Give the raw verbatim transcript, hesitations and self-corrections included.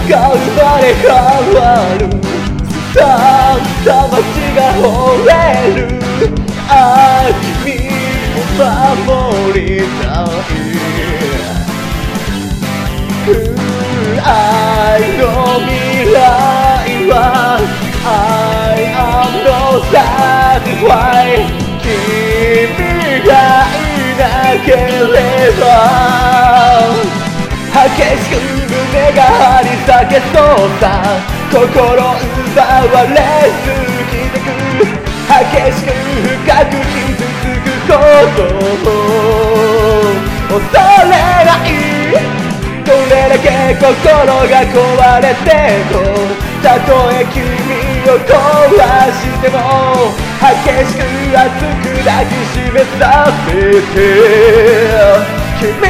が生まれ変わるさあ魂が吠えるああ君を守りたい愛の未来は I am no satisfied 君がいなければ激しく胸が張り裂けそうさ心奪われすぎてく激しく深く傷つくことを恐れないどれだけ心が壊れてもたとえ君を壊しても激しく熱く抱きしめさせて君